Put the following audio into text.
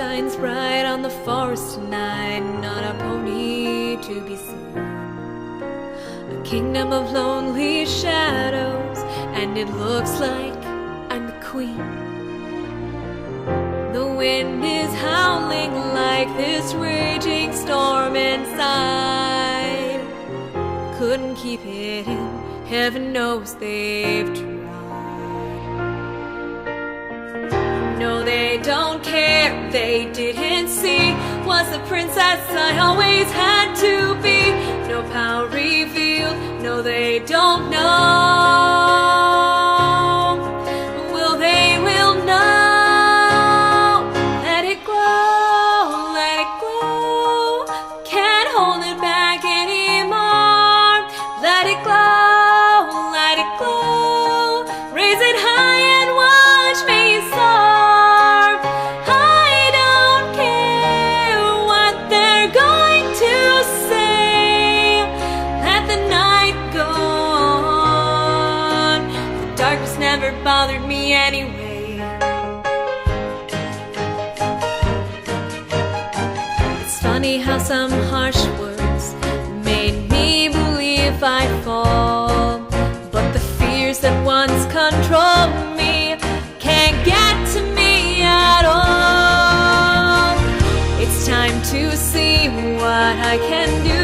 shines bright on the forest tonight, not a pony to be seen. A kingdom of lonely shadows, and it looks like I'm the queen. The wind is howling like this raging storm inside. Couldn't keep it in, heaven knows they've tried. No, they don't care, they didn't see, was the princess I always had to be. No power revealed, no, they don't know. Will they will know. Let it glow, can't hold it back anymore. Let it glow, raise it high and watch me soar. Darkness never bothered me anyway. It's funny how some harsh words made me believe I'd fall, but the fears that once controlled me can't get to me at all. It's time to see what I can do.